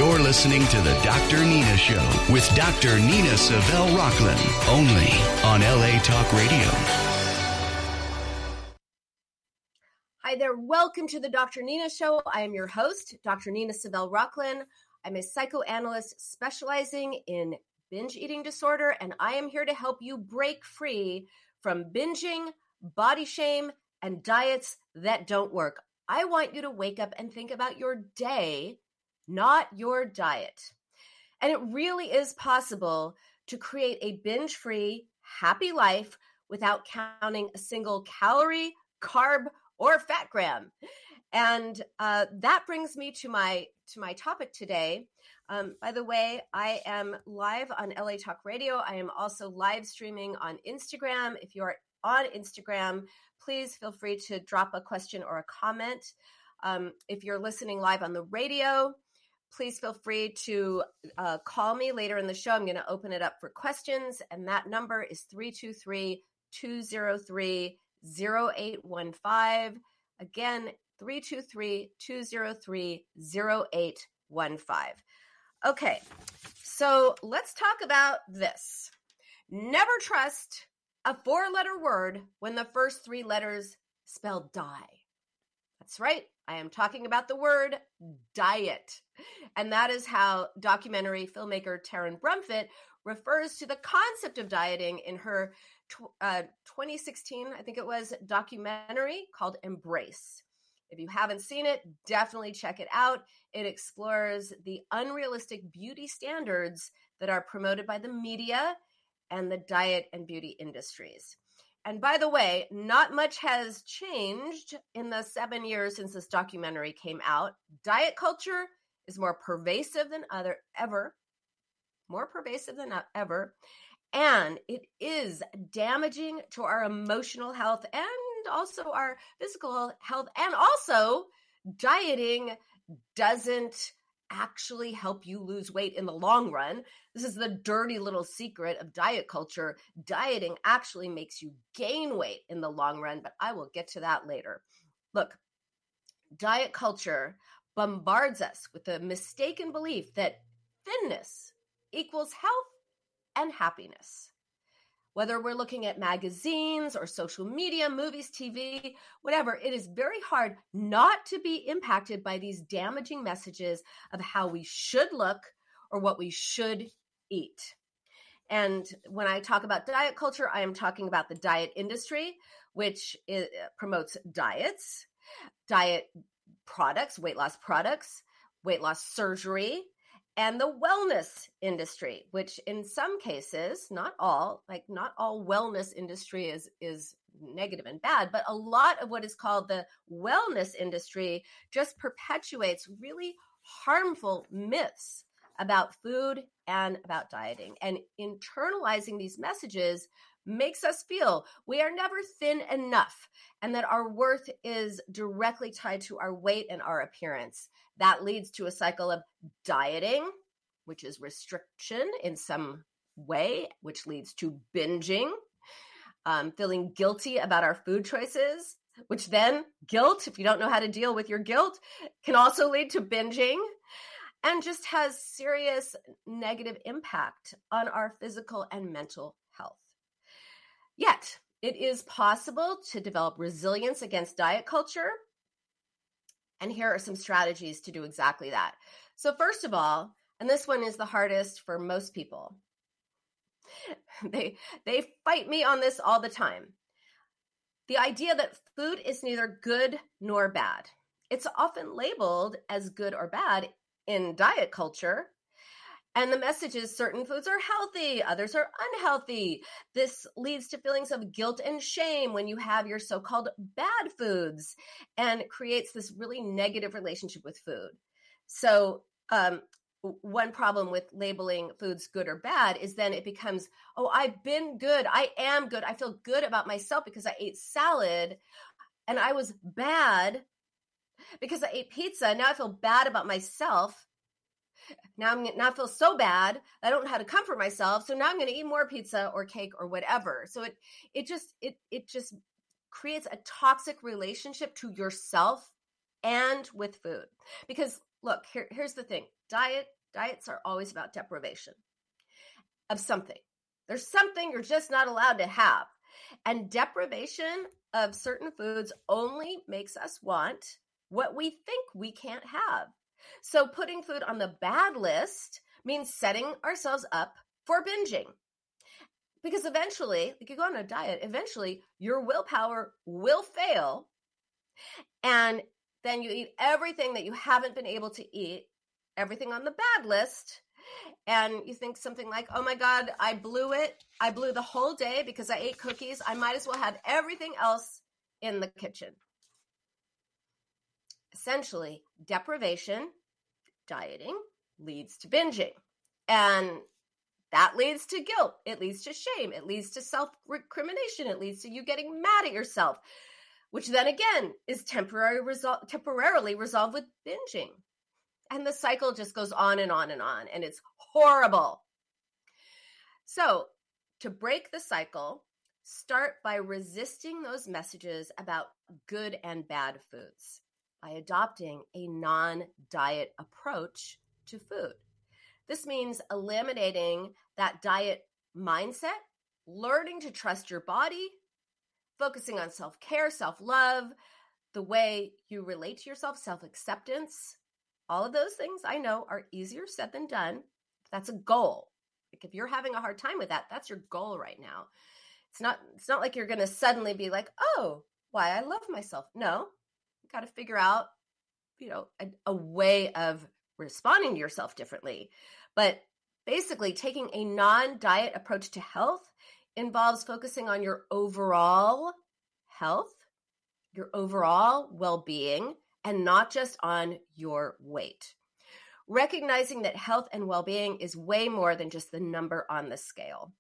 You're listening to the Dr. Nina Show with Dr. Nina Savelle Rocklin, only on LA Talk Radio. Hi there. Welcome to the Dr. Nina Show. I am your host, Dr. Nina Savelle Rocklin. I'm a psychoanalyst specializing in binge eating disorder, and I am here to help you break free from binging, body shame, and diets that don't work. I want you to wake up and think about your day, not your diet. And it really is possible to create a binge-free, happy life without counting a single calorie, carb, or fat gram. And that brings me to my topic today. By the way, I am live on LA Talk Radio. I am also live streaming on Instagram. If you're on Instagram, please feel free to drop a question or a comment. If you're listening live on the radio, please feel free to call me later in the show. I'm going to open it up for questions, and that number is 323-203-0815. Again, 323-203-0815. Okay, so let's talk about this. Never trust a four-letter word when the first three letters spell die. That's right. I am talking about the word diet. And that is how documentary filmmaker Taryn Brumfitt refers to the concept of dieting in her 2016, I think it was, documentary called Embrace. If you haven't seen it, definitely check it out. It explores the unrealistic beauty standards that are promoted by the media and the diet and beauty industries. And by the way, not much has changed in the 7 years since this documentary came out. Diet culture is more pervasive than ever, and it is damaging to our emotional health and also our physical health. And also, dieting doesn't actually help you lose weight in the long run. This is the dirty little secret of diet culture. Dieting actually makes you gain weight in the long run, but I will get to that later. Look, diet culture bombards us with the mistaken belief that thinness equals health and happiness. Whether we're looking at magazines or social media, movies, TV, whatever, it is very hard not to be impacted by these damaging messages of how we should look or what we should eat. And when I talk about diet culture, I am talking about the diet industry, which promotes diets, diet products, weight loss surgery, and the wellness industry, which in some cases, not all wellness industry is negative and bad, but a lot of what is called the wellness industry just perpetuates really harmful myths about food and about dieting. And internalizing these messages makes us feel we are never thin enough and that our worth is directly tied to our weight and our appearance. That leads to a cycle of dieting, which is restriction in some way, which leads to binging, feeling guilty about our food choices, which then guilt, if you don't know how to deal with your guilt, can also lead to binging and just has serious negative impact on our physical and mental health. Yet, it is possible to develop resilience against diet culture. And here are some strategies to do exactly that. So first of all, and this one is the hardest for most people, they fight me on this all the time. The idea that food is neither good nor bad. It's often labeled as good or bad in diet culture. And the message is certain foods are healthy, others are unhealthy. This leads to feelings of guilt and shame when you have your so-called bad foods and creates this really negative relationship with food. So one problem with labeling foods good or bad is then it becomes, oh, I've been good. I am good. I feel good about myself because I ate salad, and I was bad because I ate pizza. Now I feel bad about myself. Now I feel so bad. I don't know how to comfort myself. So now I'm going to eat more pizza or cake or whatever. So it just creates a toxic relationship to yourself and with food. Because look, here's the thing. Diet Diets are always about deprivation of something. There's something you're just not allowed to have. And deprivation of certain foods only makes us want what we think we can't have. So putting food on the bad list means setting ourselves up for binging. Because eventually, like you go on a diet, eventually your willpower will fail. And then you eat everything that you haven't been able to eat, everything on the bad list. And you think something like, oh my God, I blew it. I blew the whole day because I ate cookies. I might as well have everything else in the kitchen. Essentially, deprivation, dieting, leads to binging. And that leads to guilt. It leads to shame. It leads to self-recrimination. It leads to you getting mad at yourself, which then again is temporarily resolved with binging. And the cycle just goes on and on and on, and it's horrible. So to break the cycle, start by resisting those messages about good and bad foods by adopting a non-diet approach to food. This means eliminating that diet mindset, learning to trust your body, focusing on self-care, self-love, the way you relate to yourself, self-acceptance. All of those things I know are easier said than done. That's a goal. Like if you're having a hard time with that, that's your goal right now. It's not like you're going to suddenly be like, oh, why I love myself. No, you got to figure out, a way of responding to yourself differently. But basically taking a non-diet approach to health involves focusing on your overall health, your overall well-being, and not just on your weight. Recognizing that health and well-being is way more than just the number on the scale.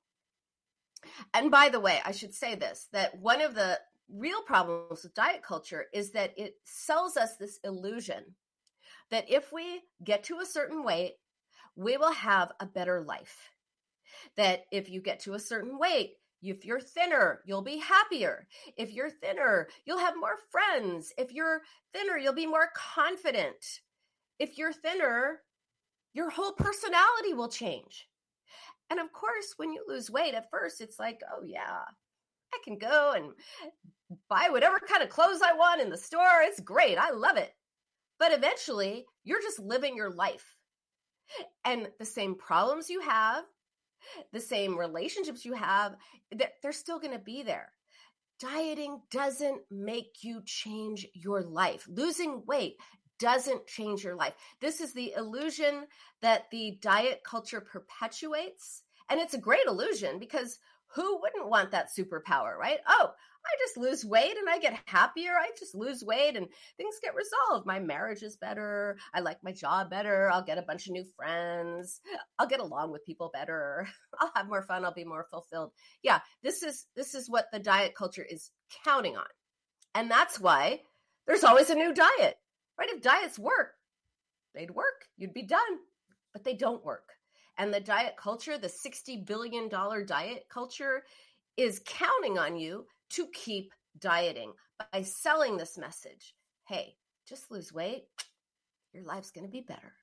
And by the way, I should say this, that one of the real problems with diet culture is that it sells us this illusion that if we get to a certain weight, we will have a better life. That if you get to a certain weight, if you're thinner, you'll be happier. If you're thinner, you'll have more friends. If you're thinner, you'll be more confident. If you're thinner, your whole personality will change. And of course, when you lose weight at first, it's like, oh yeah, I can go and buy whatever kind of clothes I want in the store. It's great. I love it. But eventually, you're just living your life. And the same problems you have, the same relationships you have, they're still going to be there. Dieting doesn't make you change your life. Losing weight doesn't change your life. This is the illusion that the diet culture perpetuates. And it's a great illusion because who wouldn't want that superpower, right? Oh, I just lose weight and I get happier. I just lose weight and things get resolved. My marriage is better. I like my job better. I'll get a bunch of new friends. I'll get along with people better. I'll have more fun. I'll be more fulfilled. Yeah, this is what the diet culture is counting on. And that's why there's always a new diet, right? If diets work, they'd work. You'd be done. But they don't work. And the diet culture, the $60 billion diet culture, is counting on you to keep dieting by selling this message. Hey, just lose weight. Your life's going to be better.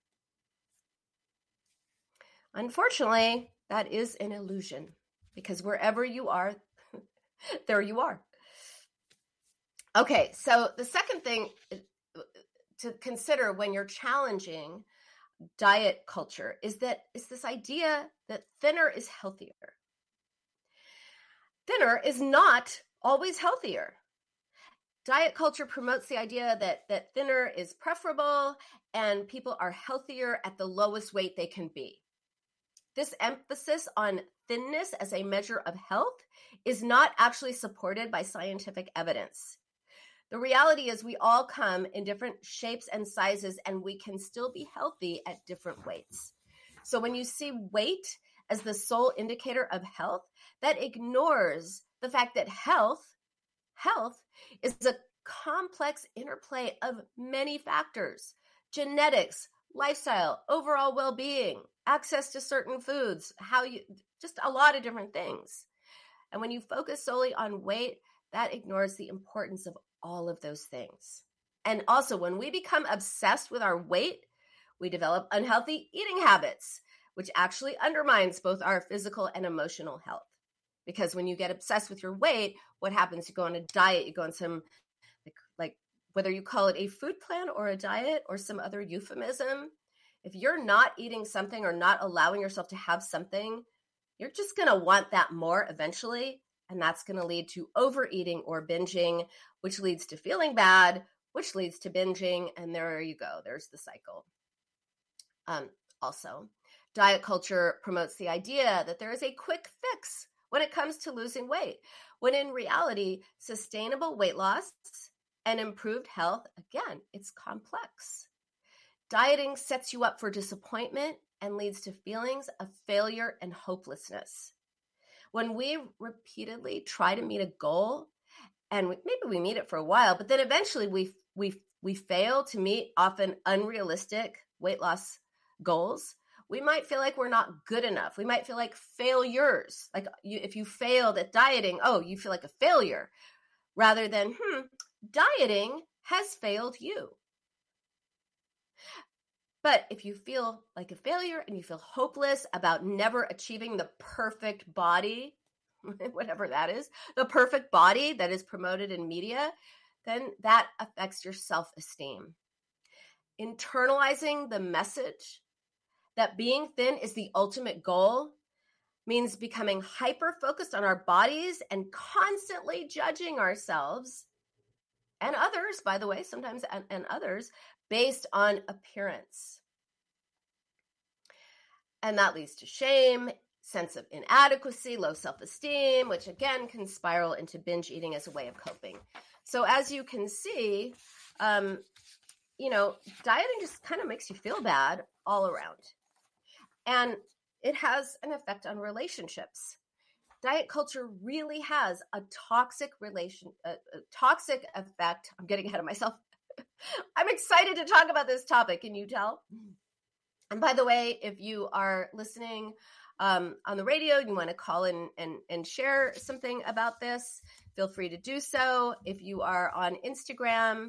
Unfortunately, that is an illusion because wherever you are, there you are. Okay, so the second thing to consider when you're challenging diet culture is this idea that thinner is healthier. Thinner is not always healthier. Diet culture promotes the idea that thinner is preferable and people are healthier at the lowest weight they can be. This emphasis on thinness as a measure of health is not actually supported by scientific evidence. The reality is we all come in different shapes and sizes, and we can still be healthy at different weights. So when you see weight as the sole indicator of health, that ignores the fact that health is a complex interplay of many factors: genetics, lifestyle, overall well-being, access to certain foods, just a lot of different things. And when you focus solely on weight, that ignores the importance of all of those things. And also, when we become obsessed with our weight, We develop unhealthy eating habits, which actually undermines both our physical and emotional health. Because when you get obsessed with your weight, what happens? You go on a diet, you go on some, like whether you call it a food plan or a diet or some other euphemism, if you're not eating something or not allowing yourself to have something, you're just going to want that more eventually. And that's going to lead to overeating or binging, which leads to feeling bad, which leads to binging. And there you go. There's the cycle. Also, diet culture promotes the idea that there is a quick fix when it comes to losing weight, when in reality, sustainable weight loss and improved health, again, it's complex. Dieting sets you up for disappointment and leads to feelings of failure and hopelessness. When we repeatedly try to meet a goal, and maybe we meet it for a while, but then eventually we fail to meet often unrealistic weight loss goals, we might feel like we're not good enough. We might feel like failures. Like if you failed at dieting, oh, you feel like a failure, rather than, dieting has failed you. But if you feel like a failure and you feel hopeless about never achieving the perfect body, whatever that is, the perfect body that is promoted in media, then that affects your self-esteem. Internalizing the message that being thin is the ultimate goal means becoming hyper-focused on our bodies and constantly judging ourselves and others, by the way, sometimes and others, based on appearance. And that leads to shame, sense of inadequacy, low self-esteem, which again can spiral into binge eating as a way of coping. So as you can see, dieting just kind of makes you feel bad all around. And it has an effect on relationships. Diet culture really has a toxic effect. I'm getting ahead of myself. I'm excited to talk about this topic. Can you tell? And by the way, if you are listening on the radio, you want to call in and share something about this, feel free to do so. If you are on Instagram,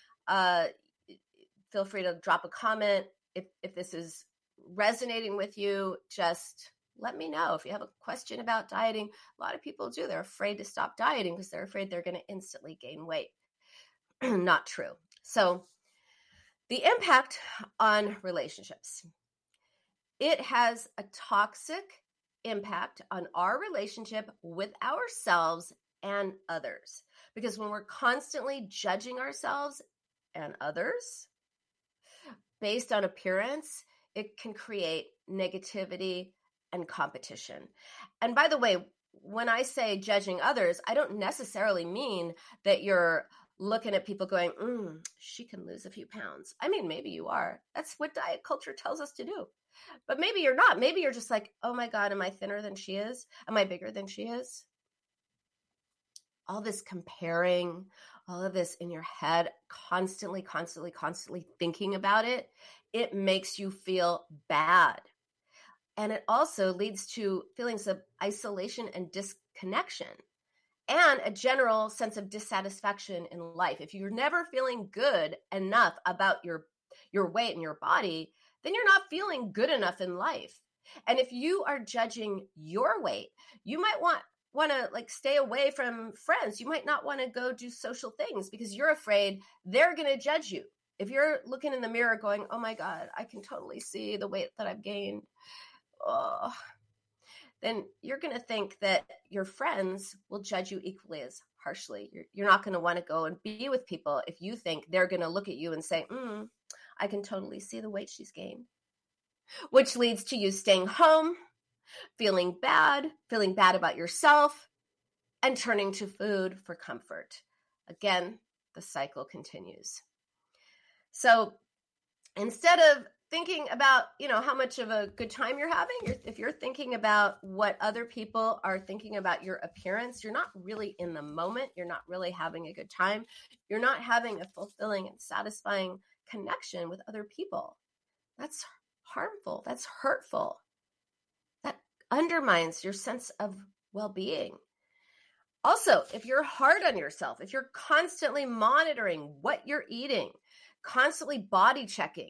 feel free to drop a comment. If this is resonating with you, just let me know. If you have a question about dieting, a lot of people do. They're afraid to stop dieting because they're afraid they're going to instantly gain weight. Not true. So the impact on relationships. It has a toxic impact on our relationship with ourselves and others. Because when we're constantly judging ourselves and others based on appearance, it can create negativity and competition. And by the way, when I say judging others, I don't necessarily mean that you're looking at people going, she can lose a few pounds. I mean, maybe you are. That's what diet culture tells us to do. But maybe you're not. Maybe you're just like, oh my God, am I thinner than she is? Am I bigger than she is? All this comparing, all of this in your head, constantly thinking about it, it makes you feel bad. And it also leads to feelings of isolation and disconnection and a general sense of dissatisfaction in life. If you're never feeling good enough about your weight and your body, then you're not feeling good enough in life. And if you are judging your weight, you might want to stay away from friends. You might not want to go do social things because you're afraid they're going to judge you. If you're looking in the mirror going, oh my God, I can totally see the weight that I've gained, then you're going to think that your friends will judge you equally as harshly. You're not going to want to go and be with people if you think they're going to look at you and say, I can totally see the weight she's gained, which leads to you staying home, feeling bad about yourself, and turning to food for comfort. Again, the cycle continues. So instead of thinking about, how much of a good time you're having, if you're thinking about what other people are thinking about your appearance, you're not really in the moment. You're not really having a good time. You're not having a fulfilling and satisfying connection with other people. That's harmful. That's hurtful. That undermines your sense of well-being. Also, if you're hard on yourself, if you're constantly monitoring what you're eating, constantly body checking,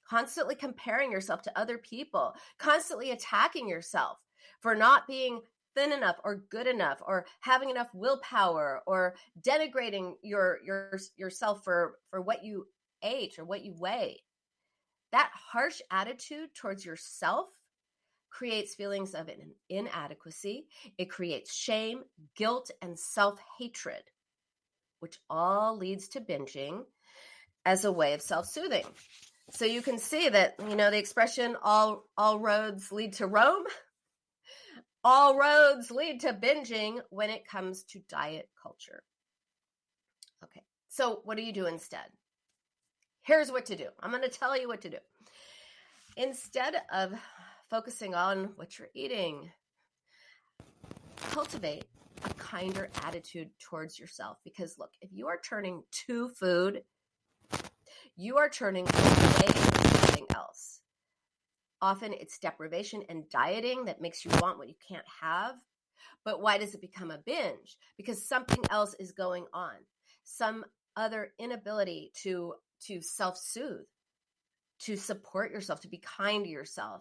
constantly comparing yourself to other people, constantly attacking yourself for not being thin enough or good enough or having enough willpower or denigrating yourself for what you ate or what you weigh. That harsh attitude towards yourself creates feelings of inadequacy. It creates shame, guilt, and self-hatred, which all leads to binging as a way of self-soothing. So you can see that, the expression, all roads lead to Rome. All roads lead to binging when it comes to diet culture. Okay, so what do you do instead? Here's what to do. I'm going to tell you what to do. Instead of focusing on what you're eating, cultivate a kinder attitude towards yourself. Because look, if you are turning to food, you are turning away from something else. Often it's deprivation and dieting that makes you want what you can't have. But why does it become a binge? Because something else is going on. Some other inability to self-soothe, to support yourself, to be kind to yourself.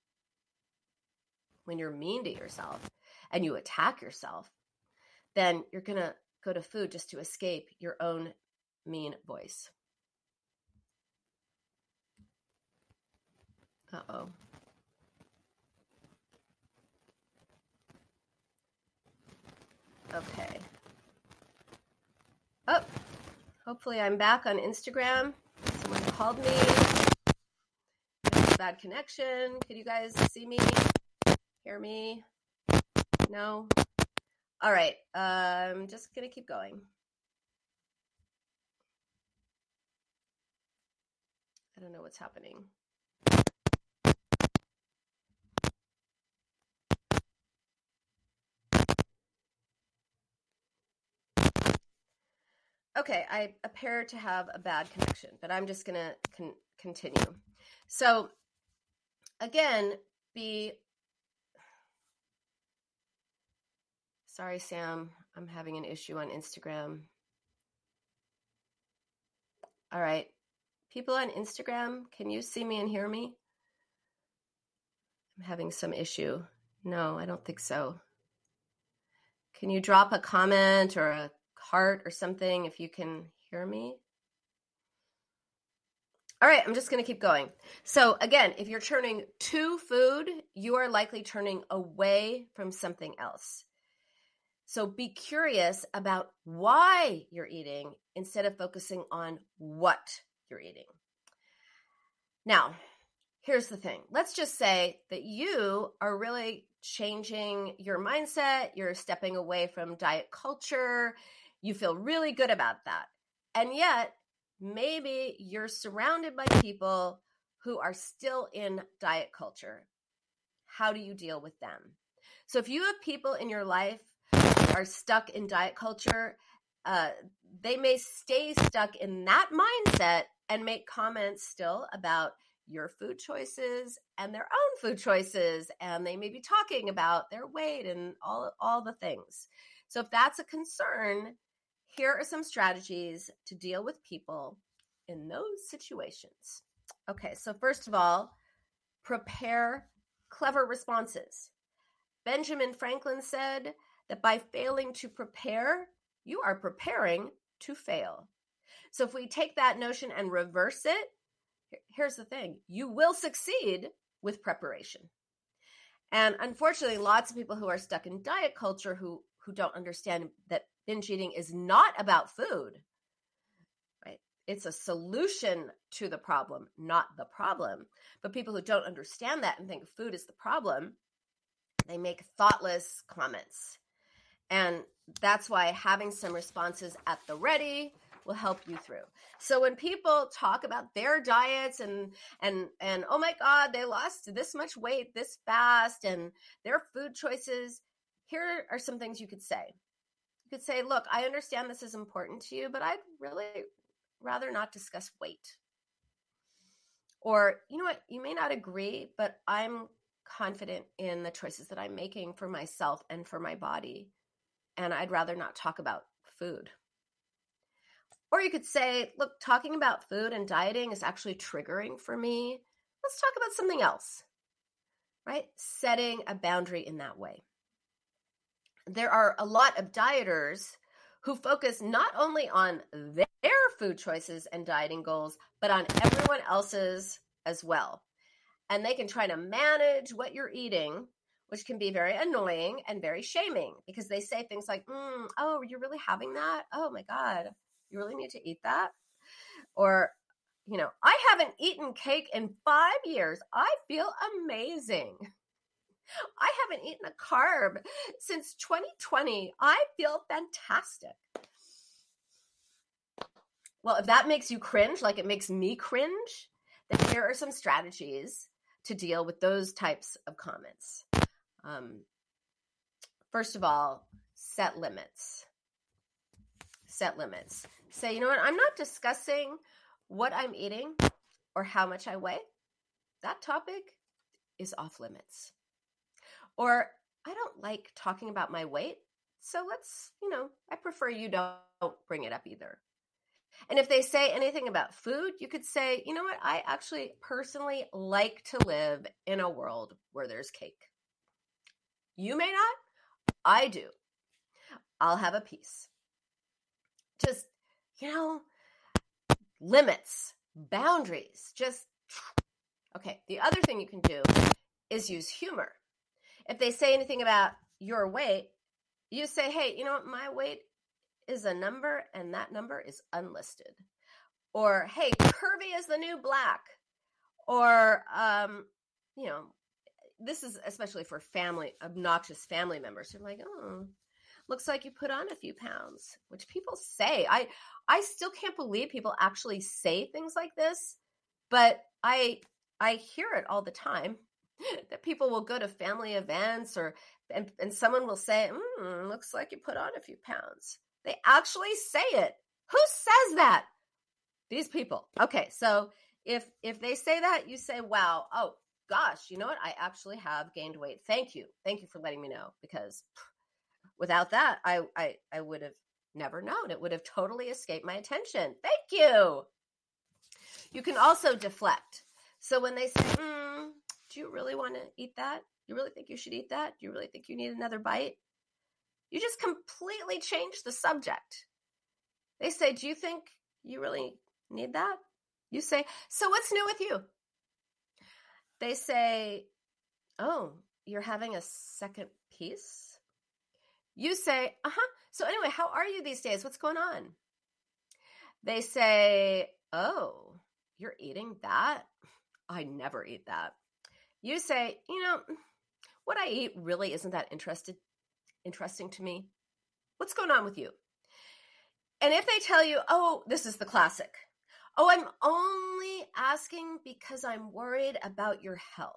When you're mean to yourself and you attack yourself, then you're going to go to food just to escape your own mean voice. Uh-oh. Okay. Oh, hopefully I'm back on Instagram. Someone called me. Bad connection. Could you guys see me? Hear me? No? All right. I'm just going to keep going. I don't know what's happening. Okay, I appear to have a bad connection, but I'm just going to continue. So, again, Sorry, Sam, I'm having an issue on Instagram. All right, people on Instagram, can you see me and hear me? I'm having some issue. No, I don't think so. Can you drop a comment or a heart or something if you can hear me? All right, I'm just going to keep going. So again, if you're turning to food, you are likely turning away from something else. So be curious about why you're eating instead of focusing on what you're eating. Now, here's the thing. Let's just say that you are really changing your mindset. You're stepping away from diet culture. You feel really good about that. And yet, maybe you're surrounded by people who are still in diet culture. How do you deal with them? So if you have people in your life who are stuck in diet culture, they may stay stuck in that mindset and make comments still about your food choices and their own food choices. And they may be talking about their weight and all the things. So if that's a concern, here are some strategies to deal with people in those situations. Okay, so first of all, prepare clever responses. Benjamin Franklin said that by failing to prepare, you are preparing to fail. So if we take that notion and reverse it, here's the thing. You will succeed with preparation. And unfortunately, lots of people who are stuck in diet culture who don't understand that binge eating is not about food, right? It's a solution to the problem, not the problem. But people who don't understand that and think food is the problem, they make thoughtless comments. And that's why having some responses at the ready will help you through. So when people talk about their diets and oh my God, they lost this much weight this fast and their food choices, here are some things you could say. You could say, look, I understand this is important to you, but I'd really rather not discuss weight. Or, you know what, you may not agree, but I'm confident in the choices that I'm making for myself and for my body. And I'd rather not talk about food. Or you could say, look, talking about food and dieting is actually triggering for me. Let's talk about something else, right? Setting a boundary in that way. There are a lot of dieters who focus not only on their food choices and dieting goals, but on everyone else's as well. And they can try to manage what you're eating, which can be very annoying and very shaming, because they say things like, oh, you're really having that? Oh my God, you really need to eat that? Or, I haven't eaten cake in 5 years. I feel amazing. I haven't eaten a carb since 2020. I feel fantastic. Well, if that makes you cringe, like it makes me cringe, then here are some strategies to deal with those types of comments. First of all, set limits. Set limits. Say, you know what? I'm not discussing what I'm eating or how much I weigh. That topic is off limits. Or I don't like talking about my weight, so let's, I prefer you don't bring it up either. And if they say anything about food, you could say, you know what? I actually personally like to live in a world where there's cake. You may not. I do. I'll have a piece. Just, limits, boundaries, okay. The other thing you can do is use humor. If they say anything about your weight, you say, hey, my weight is a number and that number is unlisted. Or, hey, curvy is the new black. Or, this is especially for obnoxious family members who are like, oh, looks like you put on a few pounds, which people say. I still can't believe people actually say things like this, but I hear it all the time that people will go to family events and someone will say, looks like you put on a few pounds. They actually say it. Who says that? These people. Okay, so if they say that, you say, wow, oh gosh, you know what? I actually have gained weight. Thank you. Thank you for letting me know, because without that, I would have never known. It would have totally escaped my attention. Thank you. You can also deflect. So when they say, do you really want to eat that? You really think you should eat that? Do you really think you need another bite? You just completely change the subject. They say, do you think you really need that? You say, so what's new with you? They say, oh, you're having a second piece? You say, so anyway, how are you these days? What's going on? They say, oh, you're eating that? I never eat that. You say, what I eat really isn't that interesting to me. What's going on with you? And if they tell you, oh, this is the classic. Oh, I'm only asking because I'm worried about your health.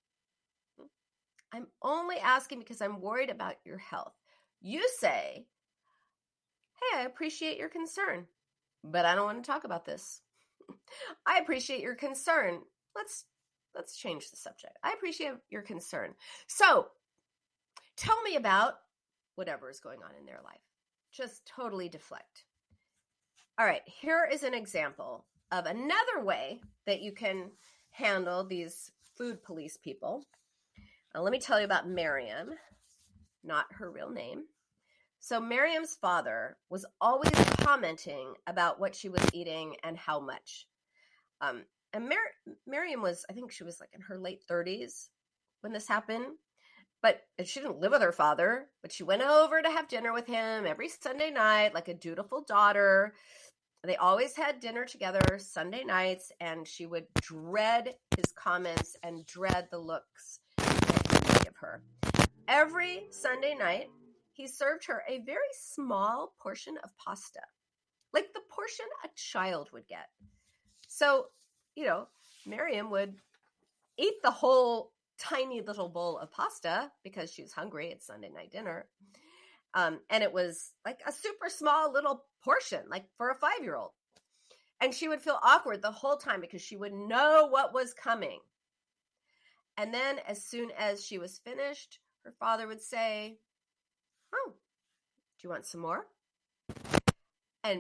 I'm only asking because I'm worried about your health. You say, hey, I appreciate your concern, but I don't want to talk about this. I appreciate your concern. Let's change the subject. I appreciate your concern. So tell me about whatever is going on in their life. Just totally deflect. All right, here is an example of another way that you can handle these food police people. Now, let me tell you about Miriam, not her real name. So Miriam's father was always commenting about what she was eating and how much. And Miriam was, I think she was like in her late 30s when this happened. But she didn't live with her father, but she went over to have dinner with him every Sunday night, like a dutiful daughter. They always had dinner together Sunday nights, and she would dread his comments and dread the looks that he would give her. Every Sunday night, he served her a very small portion of pasta, like the portion a child would get. So, Miriam would eat the whole tiny little bowl of pasta because she was hungry at Sunday night dinner. And it was like a super small little portion, like for a 5-year-old. And she would feel awkward the whole time because she would know what was coming. And then as soon as she was finished, her father would say, oh, do you want some more? And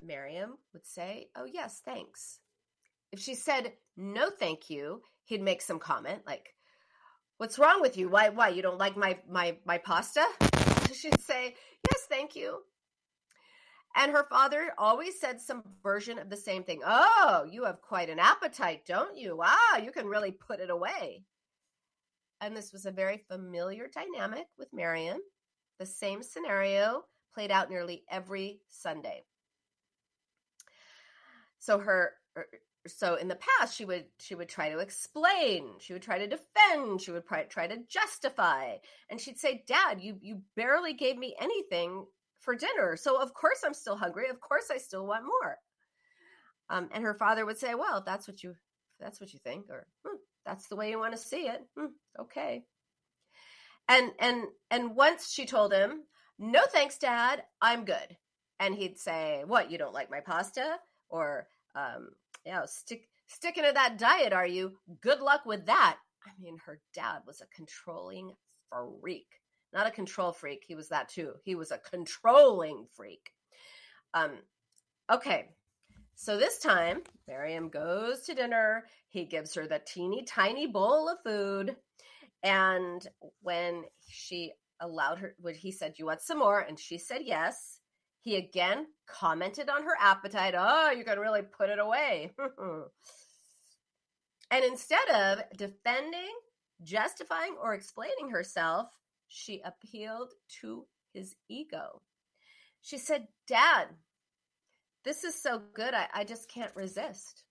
Miriam would say, "Oh, yes, thanks." If she said, "No, thank you," he'd make some comment like, "What's wrong with you? Why you don't like my pasta?" She'd say, "Yes, thank you." And her father always said some version of the same thing. "Oh, you have quite an appetite, don't you? Wow, you can really put it away." And this was a very familiar dynamic with Miriam. The same scenario played out nearly every Sunday. So in the past, she would try to explain, she would try to defend, she would try to justify, and she'd say, "Dad, you barely gave me anything for dinner, so of course I'm still hungry. Of course I still want more." And her father would say, "Well, if that's what you think, or that's the way you want to see it, okay." And once she told him, "No, thanks, Dad, I'm good," and he'd say, "What? You don't like my pasta?" Or sticking to that diet, are you? Good luck with that. I mean, her dad was a controlling freak. Not a control freak. He was that too. He was a controlling freak. Okay. So this time, Miriam goes to dinner. He gives her the teeny tiny bowl of food. And when he said, "You want some more?" And she said yes. He again commented on her appetite. "Oh, you can really put it away." And instead of defending, justifying, or explaining herself, she appealed to his ego. She said, "Dad, this is so good, I just can't resist.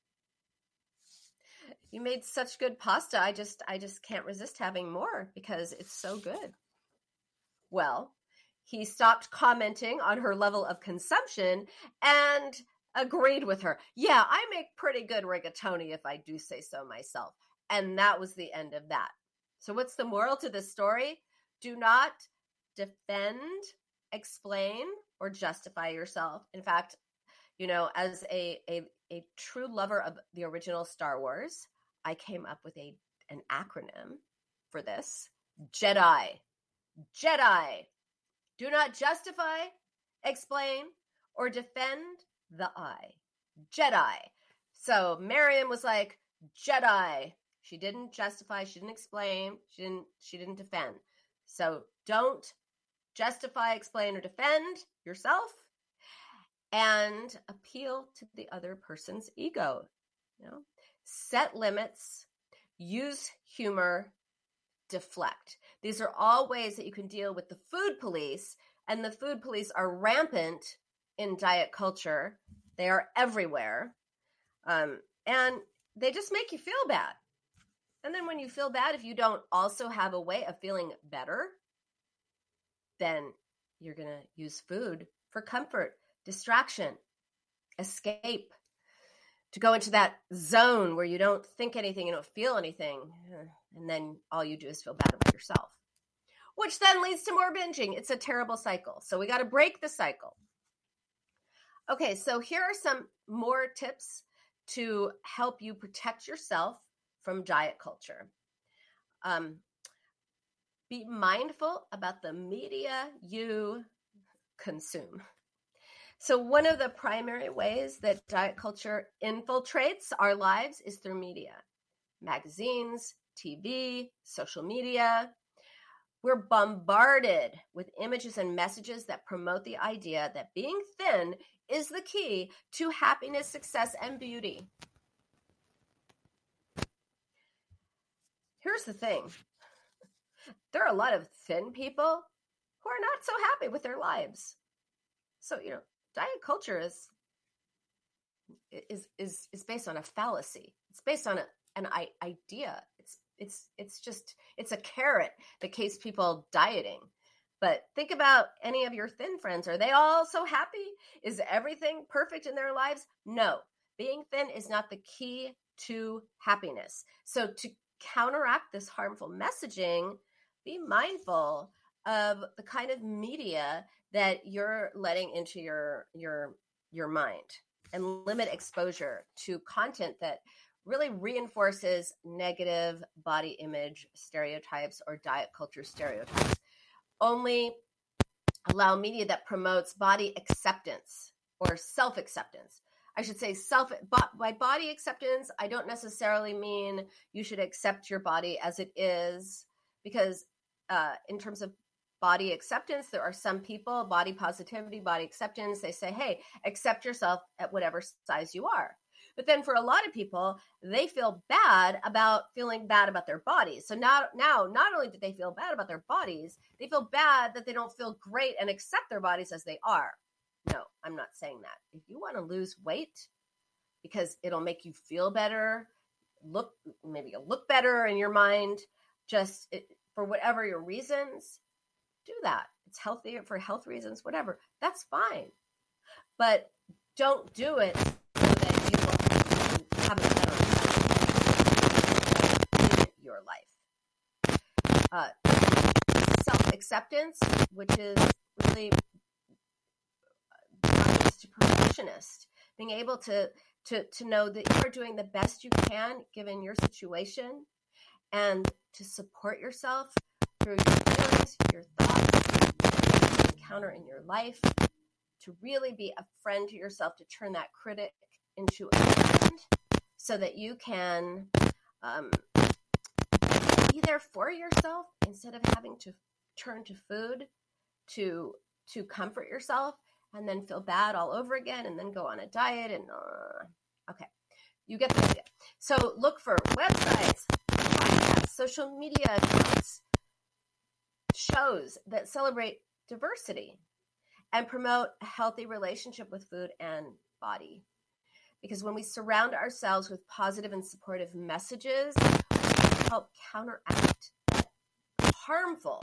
You made such good pasta, I just can't resist having more because it's so good." Well, he stopped commenting on her level of consumption and agreed with her. "Yeah, I make pretty good rigatoni if I do say so myself." And that was the end of that. So what's the moral to this story? Do not defend, explain, or justify yourself. In fact, as a true lover of the original Star Wars, I came up with an acronym for this. JEDI. JEDI. Do not justify, explain, or defend the I. JEDI. So Miriam was like, JEDI. She didn't justify, she didn't explain, she didn't defend. So don't justify, explain, or defend yourself, and appeal to the other person's ego. Set limits, use humor, deflect. These are all ways that you can deal with the food police, and the food police are rampant in diet culture. They are everywhere, and they just make you feel bad. And then when you feel bad, if you don't also have a way of feeling better, then you're going to use food for comfort, distraction, escape, to go into that zone where you don't think anything, you don't feel anything, and then all you do is feel bad about yourself, which then leads to more binging. It's a terrible cycle. So we got to break the cycle. Okay, so here are some more tips to help you protect yourself from diet culture. Be mindful about the media you consume. So one of the primary ways that diet culture infiltrates our lives is through media. Magazines, TV, social media. We're bombarded with images and messages that promote the idea that being thin is the key to happiness, success, and beauty. Here's the thing. There are a lot of thin people who are not so happy with their lives. So, diet culture is based on a fallacy. It's based on an idea. It's a carrot that keeps people dieting. But think about any of your thin friends. Are they all so happy? Is everything perfect in their lives? No. Being thin is not the key to happiness. So to counteract this harmful messaging, be mindful of the kind of media that you're letting into your mind, and limit exposure to content that really reinforces negative body image stereotypes or diet culture stereotypes. Only allow media that promotes body acceptance or self-acceptance. I should say by body acceptance, I don't necessarily mean you should accept your body as it is, because in terms of body acceptance, there are some people, body positivity, body acceptance, they say, hey, accept yourself at whatever size you are. But then for a lot of people, they feel bad about feeling bad about their bodies. So now, not only do they feel bad about their bodies, they feel bad that they don't feel great and accept their bodies as they are. No, I'm not saying that. If you want to lose weight because it'll make you feel better, maybe you'll look better in your mind, for whatever your reasons, do that. It's healthy for health reasons, whatever. That's fine. But don't do it so that you will have a better life in your life. Self-acceptance, which is really not just a perfectionist, being able to know that you are doing the best you can given your situation, and to support yourself through your feelings, your thoughts, what you encounter in your life, to really be a friend to yourself, to turn that critic into a friend so that you can be there for yourself instead of having to turn to food to comfort yourself and then feel bad all over again and then go on a diet and okay, you get the idea. So look for websites, podcasts, social media accounts, shows that celebrate diversity and promote a healthy relationship with food and body. Because when we surround ourselves with positive and supportive messages, we help counteract harmful,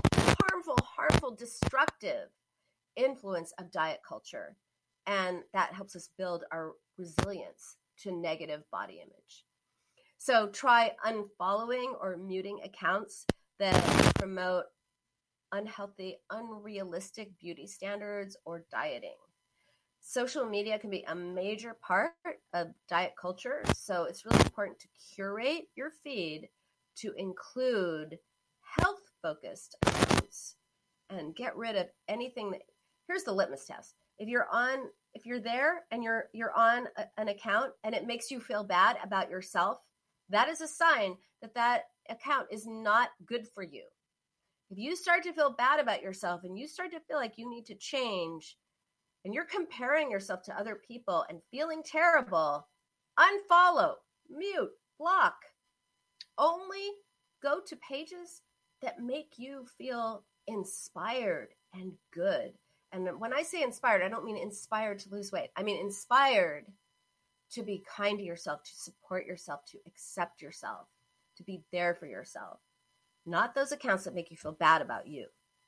destructive influence of diet culture. And that helps us build our resilience to negative body image. So try unfollowing or muting accounts that promote unhealthy, unrealistic beauty standards or dieting. Social media can be a major part of diet culture, so it's really important to curate your feed to include health-focused accounts and get rid of anything that. Here's the litmus test. If you're there and you're on an account and it makes you feel bad about yourself, that is a sign that account is not good for you. If you start to feel bad about yourself and you start to feel like you need to change and you're comparing yourself to other people and feeling terrible, unfollow, mute, block. Only go to pages that make you feel inspired and good. And when I say inspired, I don't mean inspired to lose weight. I mean inspired to be kind to yourself, to support yourself, to accept yourself, to be there for yourself. Not those accounts that make you feel bad about you.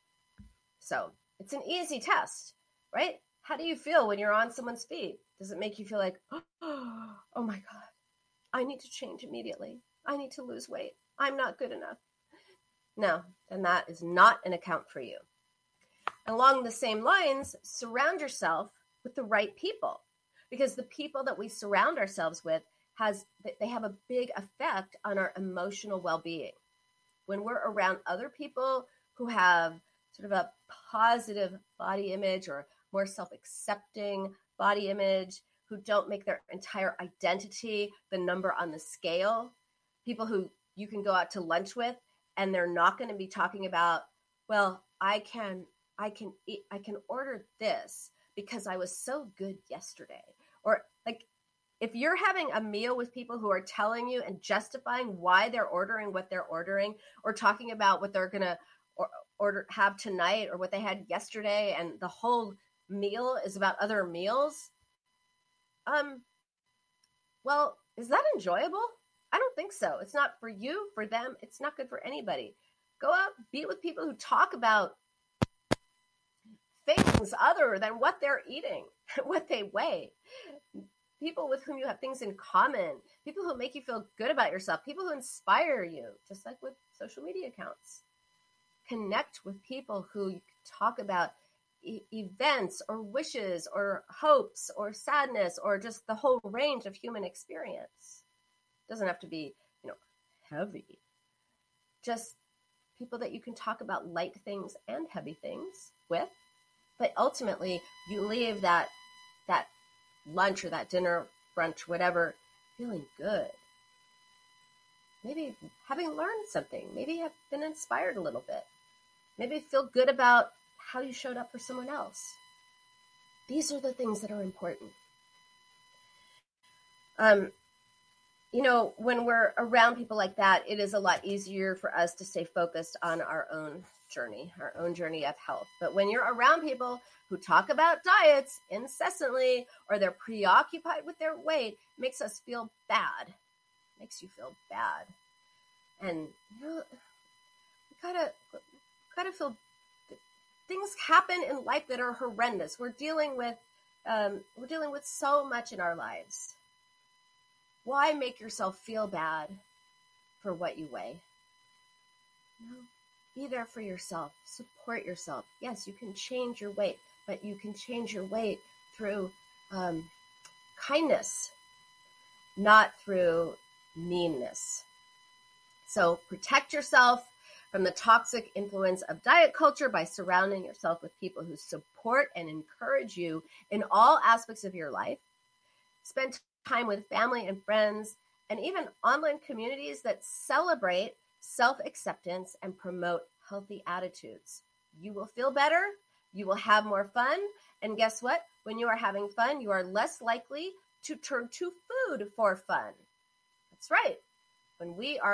So it's an easy test, right? How do you feel when you're on someone's feed? Does it make you feel like, oh my God, I need to change immediately. I need to lose weight. I'm not good enough. No, then that is not an account for you. Along the same lines, surround yourself with the right people, because the people that we surround ourselves with they have a big effect on our emotional well-being. When we're around other people who have sort of a positive body image or more self-accepting body image, who don't make their entire identity the number on the scale, people who you can go out to lunch with and they're not going to be talking about, well, I can order this because I was so good yesterday. Or like, if you're having a meal with people who are telling you and justifying why they're ordering what they're ordering, or talking about what they're going to have tonight or what they had yesterday, and the whole meal is about other meals, well, is that enjoyable? I don't think so. It's not for you, for them. It's not good for anybody. Go out, be with people who talk about things other than what they're eating, what they weigh. People with whom you have things in common, people who make you feel good about yourself, people who inspire you, just like with social media accounts. Connect with people who you can talk about events or wishes or hopes or sadness or just the whole range of human experience. It doesn't have to be, heavy. Just people that you can talk about light things and heavy things with. But ultimately, you leave that lunch or that dinner, brunch, whatever, feeling good. Maybe having learned something, maybe have been inspired a little bit. Maybe feel good about how you showed up for someone else. These are the things that are important. When we're around people like that, it is a lot easier for us to stay focused on our own journey of health. But when you're around people who talk about diets incessantly, or they're preoccupied with their weight, it makes us feel bad. It makes you feel bad. And we gotta feel, things happen in life that are horrendous. We're dealing with so much in our lives. Why make yourself feel bad for what you weigh? Be there for yourself. Support yourself. Yes, you can change your weight, but you can change your weight through kindness, not through meanness. So protect yourself from the toxic influence of diet culture by surrounding yourself with people who support and encourage you in all aspects of your life. Spend time with family and friends, and even online communities that celebrate self-acceptance and promote healthy attitudes. You will feel better, you will have more fun, and guess what? When you are having fun, you are less likely to turn to food for fun. That's right. When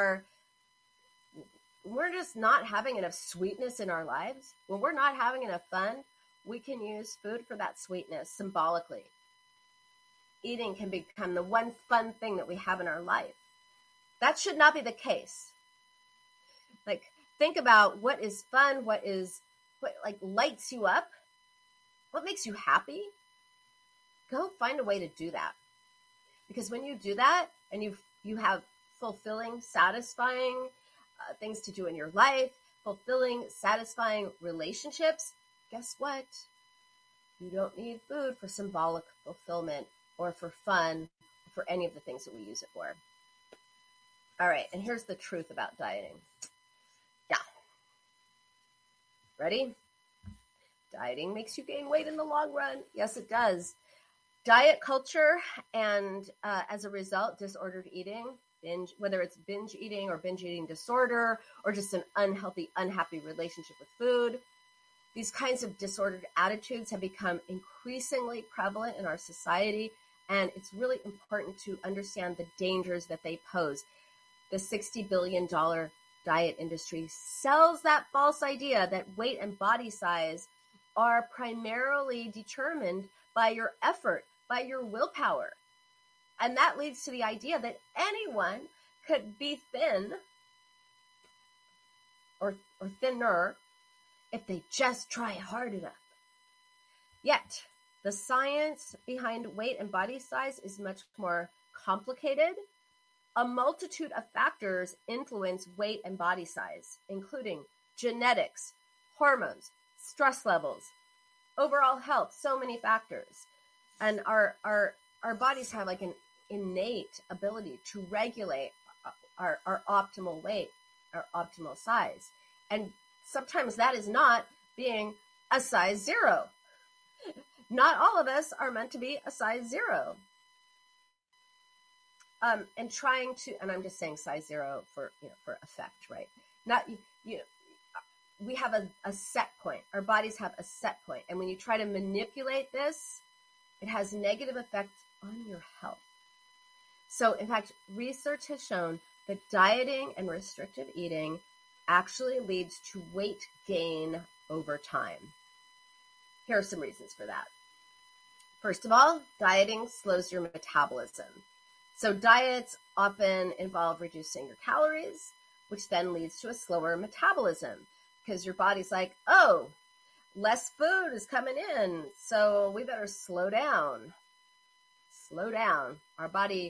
we're just not having enough sweetness in our lives, when we're not having enough fun, we can use food for that sweetness symbolically. Eating can become the one fun thing that we have in our life. That should not be the case. Like, think about what is fun, what lights you up, what makes you happy. Go find a way to do that. Because when you do that and you have fulfilling, satisfying things to do in your life, fulfilling, satisfying relationships, guess what? You don't need food for symbolic fulfillment or for fun, or for any of the things that we use it for. All right, and here's the truth about dieting. Yeah. Ready? Dieting makes you gain weight in the long run. Yes, it does. Diet culture and as a result, disordered eating, whether it's binge eating or binge eating disorder, or just an unhealthy, unhappy relationship with food. These kinds of disordered attitudes have become increasingly prevalent in our society, and it's really important to understand the dangers that they pose. The $60 billion diet industry sells that false idea that weight and body size are primarily determined by your effort, by your willpower. And that leads to the idea that anyone could be thin or thinner if they just try hard enough. Yet, the science behind weight and body size is much more complicated. A multitude of factors influence weight and body size, including genetics, hormones, stress levels, overall health, so many factors. And our bodies have like an innate ability to regulate our optimal weight, our optimal size. And sometimes that is not being a size 0. Not all of us are meant to be a size 0. And I'm just saying size 0 for effect, right? We have a set point. Our bodies have a set point. And when you try to manipulate this, it has negative effects on your health. So in fact, research has shown that dieting and restrictive eating actually leads to weight gain over time. Here are some reasons for that. First of all, dieting slows your metabolism. So diets often involve reducing your calories, which then leads to a slower metabolism because your body's like, oh, less food is coming in, so we better slow down. Slow down. Our body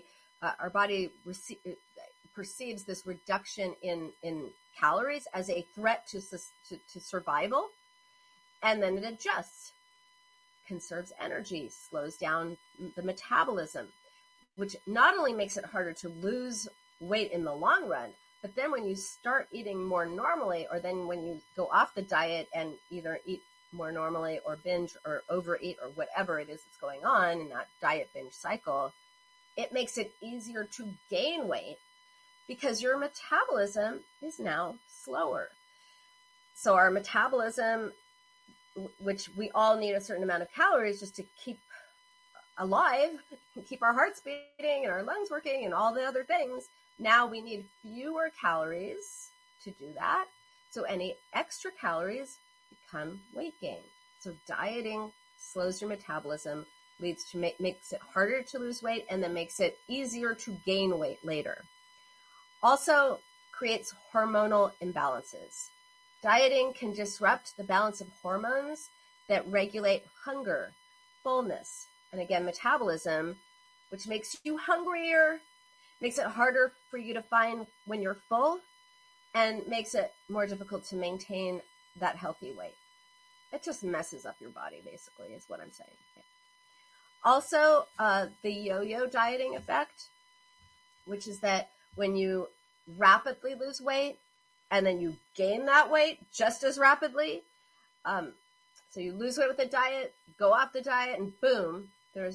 perceives this reduction in calories as a threat to survival, and then it adjusts, conserves energy, slows down the metabolism, which not only makes it harder to lose weight in the long run, but then when you start eating more normally, or then when you go off the diet and either eat more normally, or binge or overeat or whatever it is that's going on in that diet binge cycle, it makes it easier to gain weight because your metabolism is now slower. So our metabolism, which we all need a certain amount of calories just to keep alive and keep our hearts beating and our lungs working and all the other things, now we need fewer calories to do that. So any extra calories become weight gain. So dieting slows your metabolism, leads to makes it harder to lose weight, and then makes it easier to gain weight later. Also creates hormonal imbalances. Dieting can disrupt the balance of hormones that regulate hunger, fullness, and again, metabolism, which makes you hungrier, makes it harder for you to find when you're full, and makes it more difficult to maintain that healthy weight. It just messes up your body, basically, is what I'm saying. Also, the yo-yo dieting effect, which is that when you rapidly lose weight and then you gain that weight just as rapidly, so you lose weight with the diet, go off the diet, and boom,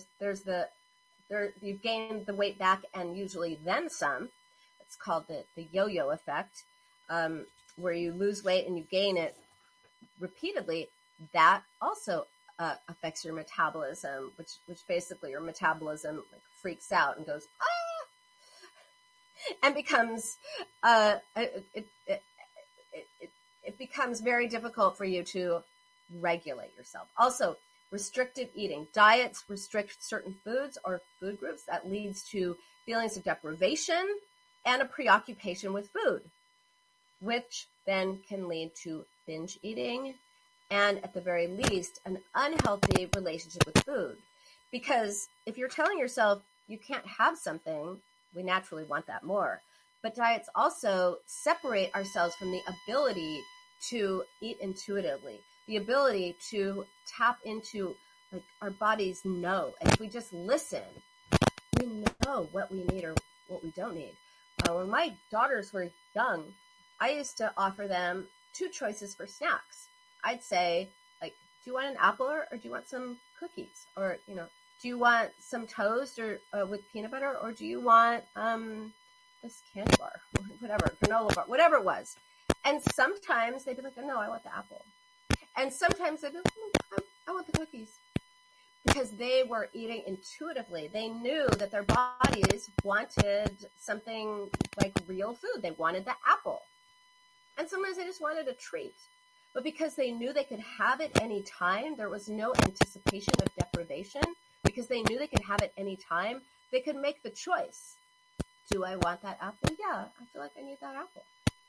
you've gained the weight back, and usually then some. It's called the yo-yo effect, where you lose weight and you gain it repeatedly. That also affects your metabolism, which basically your metabolism like freaks out and goes and becomes it becomes very difficult for you to regulate yourself. Also, restrictive eating. Diets restrict certain foods or food groups. That leads to feelings of deprivation and a preoccupation with food, which then can lead to binge eating and, at the very least, an unhealthy relationship with food. Because if you're telling yourself you can't have something, we naturally want that more. But diets also separate ourselves from the ability to eat intuitively, the ability to tap into, like, our bodies know. And if we just listen, we know what we need or what we don't need. When my daughters were young, I used to offer them two choices for snacks. I'd say, like, do you want an apple or do you want some cookies? Or, do you want some toast or with peanut butter, or do you want this candy bar, or whatever, granola bar, whatever it was. And sometimes they'd be like, no, I want the apple. And sometimes they'd be like, I want the cookies. Because they were eating intuitively. They knew that their bodies wanted something like real food. They wanted the apple. And sometimes they just wanted a treat. But because they knew they could have it any time, there was no anticipation of deprivation. Because they knew they could have it any time, they could make the choice. Do I want that apple? Yeah, I feel like I need that apple.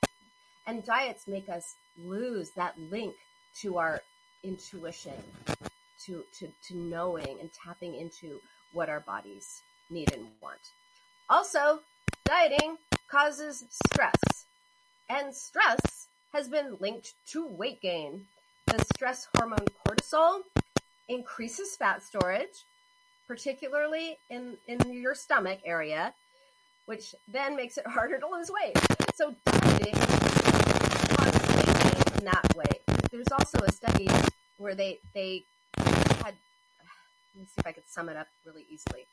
And diets make us lose that link to our intuition, to knowing and tapping into what our bodies need and want. Also, dieting causes stress. And stress has been linked to weight gain. The stress hormone cortisol increases fat storage, particularly in your stomach area, which then makes it harder to lose weight. So dieting causes weight gain in that way. There's also a study where they had, let me see if I could sum it up really easily.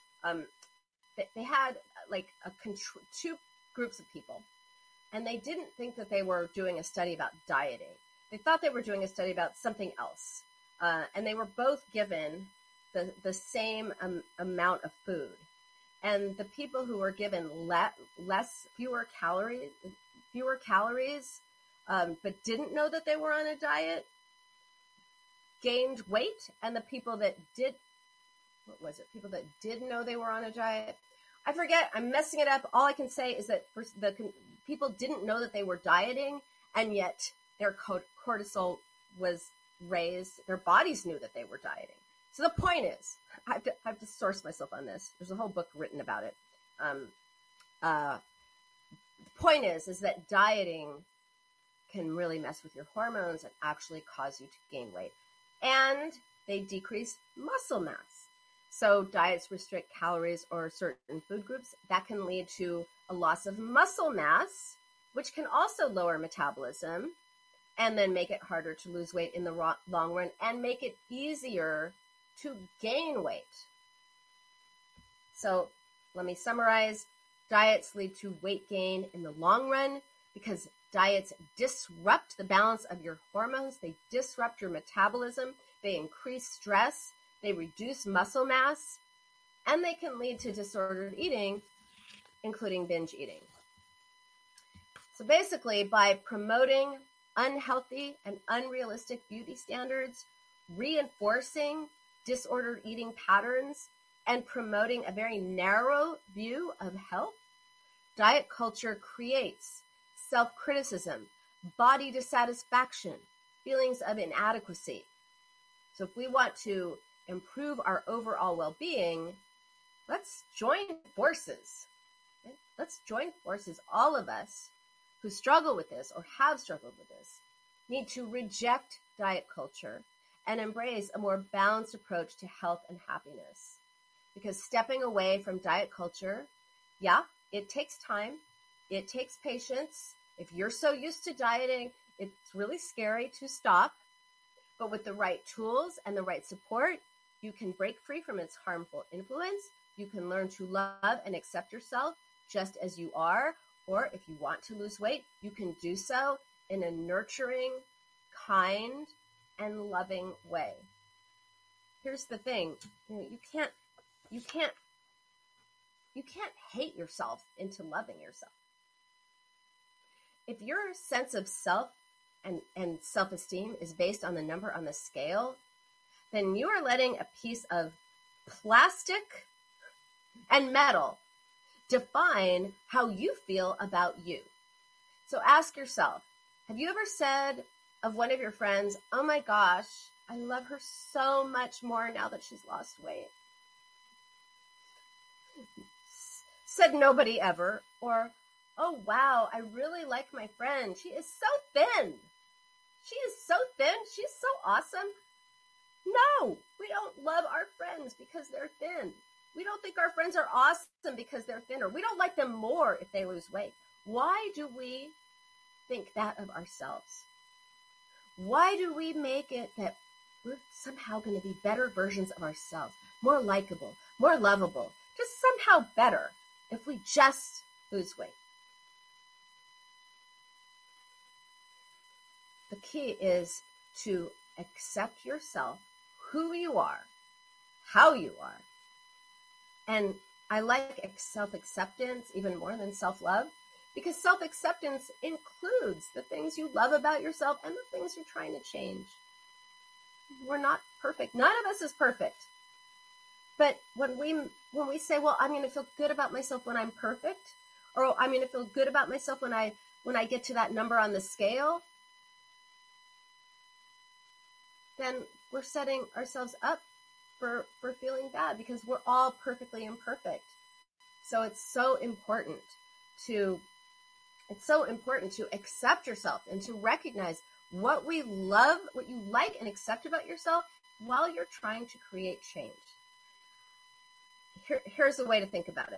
They had like two groups of people, and they didn't think that they were doing a study about dieting. They thought they were doing a study about something else. And they were both given the same amount of food. And the people who were given fewer calories, but didn't know that they were on a diet, gained weight. And the people that people that did know they were on a diet, I forget, I'm messing it up. All I can say is that people didn't know that they were dieting, and yet their cortisol was raised. Their bodies knew that they were dieting. So the point is, I have to source myself on this. There's a whole book written about it. The point is that dieting can really mess with your hormones and actually cause you to gain weight. And they decrease muscle mass. So diets restrict calories or certain food groups. That can lead to a loss of muscle mass, which can also lower metabolism, and then make it harder to lose weight in the long run and make it easier to gain weight. So let me summarize. Diets lead to weight gain in the long run because diets disrupt the balance of your hormones. They disrupt your metabolism. They increase stress. They reduce muscle mass. And they can lead to disordered eating, including binge eating. So basically, by promoting unhealthy and unrealistic beauty standards, reinforcing disordered eating patterns, and promoting a very narrow view of health, diet culture creates self-criticism, body dissatisfaction, feelings of inadequacy. So if we want to improve our overall well-being, let's join forces. Okay? Let's join forces. All of us who struggle with this or have struggled with this need to reject diet culture and embrace a more balanced approach to health and happiness. Because stepping away from diet culture, yeah, it takes time. It takes patience. If you're so used to dieting, it's really scary to stop. But with the right tools and the right support, you can break free from its harmful influence. You can learn to love and accept yourself just as you are. Or if you want to lose weight, you can do so in a nurturing, kind, and loving way. Here's the thing, you can't hate yourself into loving yourself. If your sense of self and self-esteem is based on the number on the scale, then you are letting a piece of plastic and metal define how you feel about you. So ask yourself, have you ever said of one of your friends, oh my gosh, I love her so much more now that she's lost weight? Said nobody ever. Or, oh wow, I really like my friend. She is so thin. She is so thin. She's so awesome. No, we don't love our friends because they're thin. We don't think our friends are awesome because they're thinner. We don't like them more if they lose weight. Why do we think that of ourselves? Why do we make it that we're somehow going to be better versions of ourselves, more likable, more lovable, just somehow better if we just lose weight? The key is to accept yourself, who you are, how you are. And I like self-acceptance even more than self-love, because self-acceptance includes the things you love about yourself and the things you're trying to change. We're not perfect. None of us is perfect. But when we say, well, I'm going to feel good about myself when I'm perfect, or I'm going to feel good about myself when I get to that number on the scale, then we're setting ourselves up for feeling bad, because we're all perfectly imperfect. So it's so important to accept yourself and to recognize what we love, what you like and accept about yourself while you're trying to create change. Here's a way to think about it.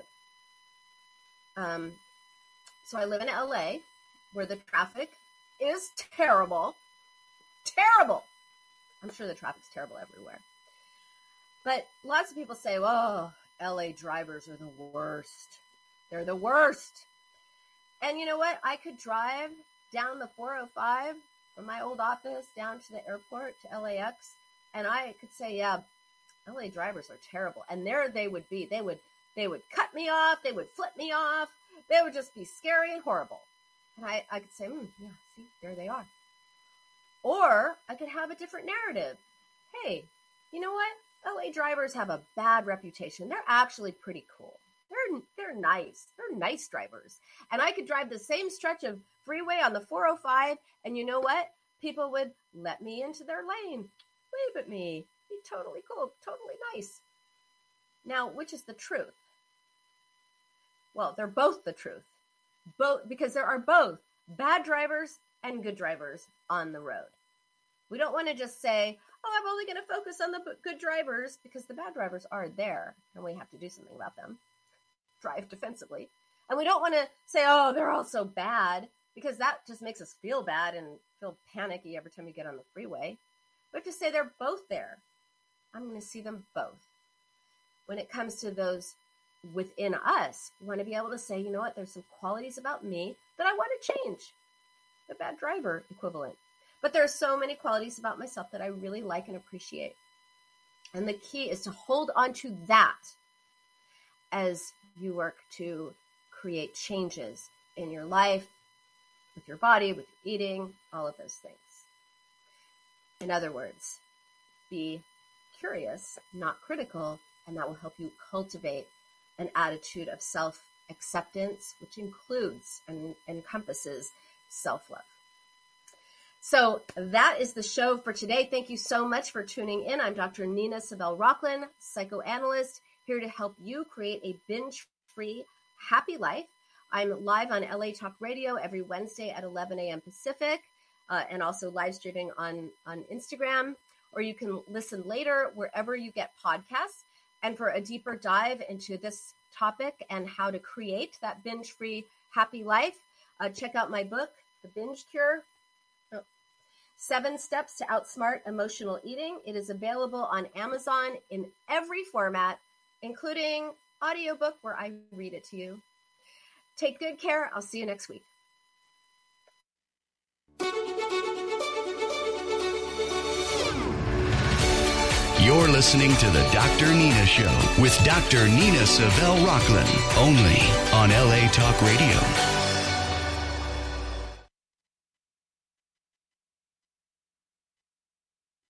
So I live in LA, where the traffic is terrible. Terrible. I'm sure the traffic's terrible everywhere. But lots of people say, oh, LA drivers are the worst. They're the worst. And you know what? I could drive down the 405 from my old office down to the airport to LAX, and I could say, yeah, LA drivers are terrible. And there they would be. They would cut me off. They would flip me off. They would just be scary and horrible. And I could say, yeah, see, there they are. Or I could have a different narrative. Hey, you know what? LA drivers have a bad reputation. They're actually pretty cool. They're nice. They're nice drivers. And I could drive the same stretch of freeway on the 405, and you know what? People would let me into their lane, wave at me, be totally cool, totally nice. Now, which is the truth? Well, they're both the truth. Both, because there are both bad drivers and good drivers on the road. We don't want to just say, oh, I'm only going to focus on the good drivers, because the bad drivers are there and we have to do something about them. Drive defensively. And we don't want to say, oh, they're all so bad, because that just makes us feel bad and feel panicky every time you get on the freeway. But to say they're both there, I'm going to see them both. When it comes to those within us, we want to be able to say, you know what, there's some qualities about me that I want to change. The bad driver equivalent. But there are so many qualities about myself that I really like and appreciate. And the key is to hold on to that as you work to create changes in your life, with your body, with your eating, all of those things. In other words, be curious, not critical, and that will help you cultivate an attitude of self-acceptance, which includes and encompasses self-love. So that is the show for today. Thank you so much for tuning in. I'm Dr. Nina Savell Rocklin, psychoanalyst, here to help you create a binge-free, happy life. I'm live on LA Talk Radio every Wednesday at 11 a.m. Pacific, and also live streaming on Instagram, or you can listen later wherever you get podcasts. And for a deeper dive into this topic and how to create that binge-free, happy life, check out my book, The Binge Cure, 7 Steps to Outsmart Emotional Eating. It is available on Amazon in every format, including audiobook where I read it to you. Take good care. I'll see you next week. You're listening to the Dr. Nina Show with Dr. Nina Savell Rocklin, only on LA Talk Radio.